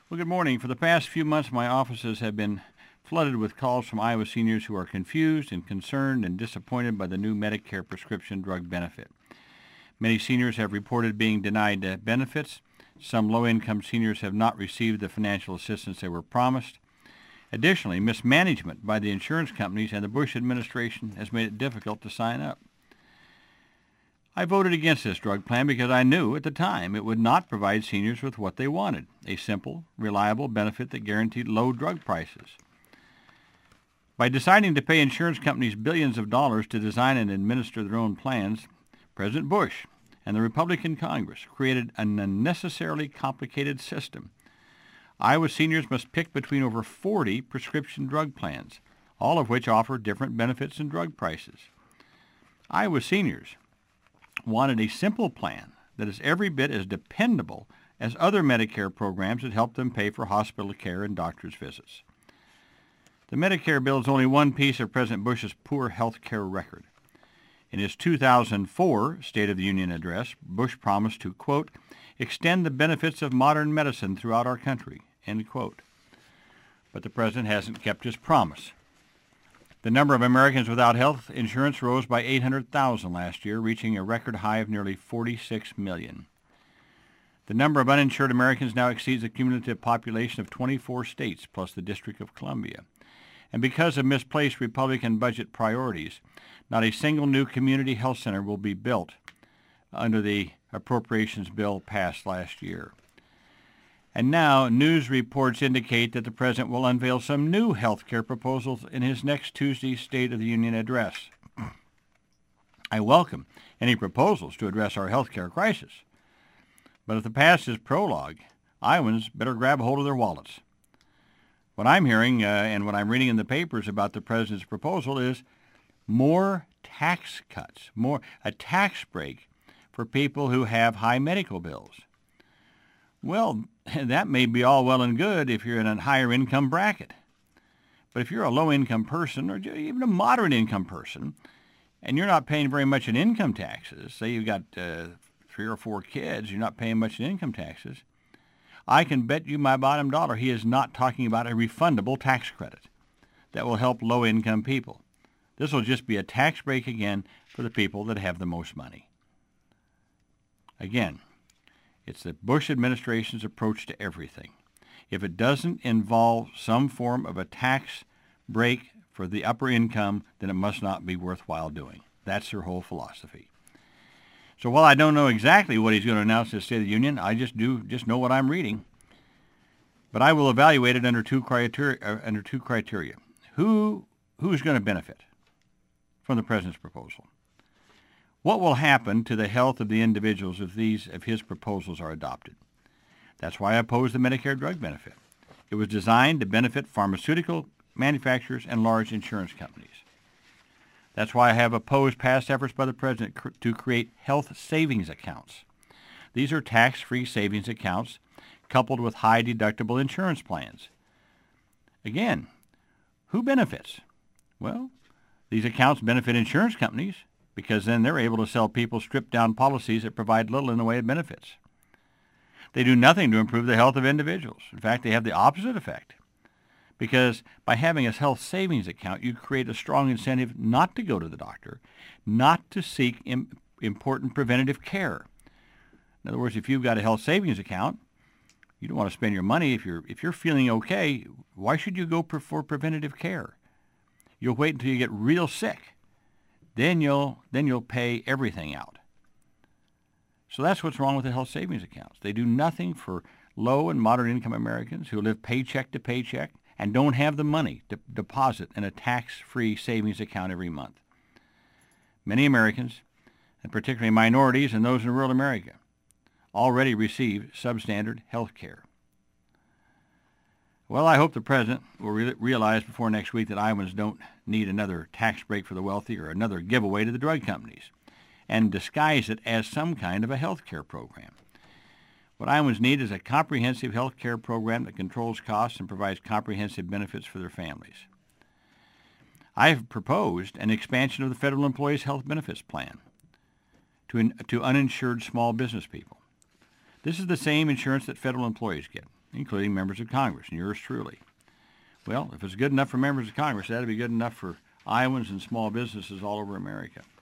Well, good morning. For the past few months, my offices have been flooded with calls from Iowa seniors who are confused and concerned and disappointed by the new Medicare prescription drug benefit. Many seniors have reported being denied benefits. Some low-income seniors have not received the financial assistance they were promised. Additionally, mismanagement by the insurance companies and the Bush administration has made it difficult to sign up. I voted against this drug plan because I knew at the time it would not provide seniors with what they wanted, a simple, reliable benefit that guaranteed low drug prices. By deciding to pay insurance companies billions of dollars to design and administer their own plans, President Bush and the Republican Congress created an unnecessarily complicated system. Iowa seniors must pick between over 40 prescription drug plans, all of which offer different benefits and drug prices. Iowa seniors wanted a simple plan that is every bit as dependable as other Medicare programs that help them pay for hospital care and doctor's visits. The Medicare bill is only one piece of President Bush's poor health care record. In his 2004 State of the Union address, Bush promised to, quote, extend the benefits of modern medicine throughout our country, end quote. But the president hasn't kept his promise. The number of Americans without health insurance rose by 800,000 last year, reaching a record high of nearly 46 million. The number of uninsured Americans now exceeds the cumulative population of 24 states plus the District of Columbia. And because of misplaced Republican budget priorities, not a single new community health center will be built under the appropriations bill passed last year. And now news reports indicate that the president will unveil some new health care proposals in his next Tuesday's State of the Union address. I welcome any proposals to address our health care crisis. But if the past is prologue, Iowans better grab hold of their wallets. What I'm hearing and what I'm reading in the papers about the president's proposal is more tax cuts, a tax break for people who have high medical bills. Well, that may be all well and good if you're in a higher income bracket. But if you're a low-income person or even a moderate-income person and you're not paying very much in income taxes, say you've got 3 or 4 kids, you're not paying much in income taxes, I can bet you my bottom dollar he is not talking about a refundable tax credit that will help low-income people. This will just be a tax break again for the people that have the most money. Again, it's the Bush administration's approach to everything. If it doesn't involve some form of a tax break for the upper income, then it must not be worthwhile doing. That's their whole philosophy. So while I don't know exactly what he's going to announce in the State of the Union, I just know what I'm reading. But I will evaluate it under two criteria. Who's going to benefit from the president's proposal? What will happen to the health of the individuals if his proposals are adopted? That's why I oppose the Medicare drug benefit. It was designed to benefit pharmaceutical manufacturers and large insurance companies. That's why I have opposed past efforts by the president to create health savings accounts. These are tax-free savings accounts coupled with high-deductible insurance plans. Again, who benefits? Well, these accounts benefit insurance companies because then they're able to sell people stripped-down policies that provide little in the way of benefits. They do nothing to improve the health of individuals. In fact, they have the opposite effect. Because by having a health savings account, you create a strong incentive not to go to the doctor, not to seek important preventative care. In other words, if you've got a health savings account, you don't want to spend your money. If you're feeling okay, why should you go for preventative care? You'll wait until you get real sick. Then you'll pay everything out. So that's what's wrong with the health savings accounts. They do nothing for low and moderate income Americans who live paycheck to paycheck and don't have the money to deposit in a tax-free savings account every month. Many Americans, and particularly minorities and those in rural America, already receive substandard health care. Well, I hope the president will realize before next week that Iowans don't need another tax break for the wealthy or another giveaway to the drug companies and disguise it as some kind of a health care program. What Iowans need is a comprehensive health care program that controls costs and provides comprehensive benefits for their families. I have proposed an expansion of the Federal Employees Health Benefits Plan to uninsured small business people. This is the same insurance that federal employees get. including members of Congress and yours truly. Well, if it's good enough for members of Congress, that'd be good enough for Iowans and small businesses all over America.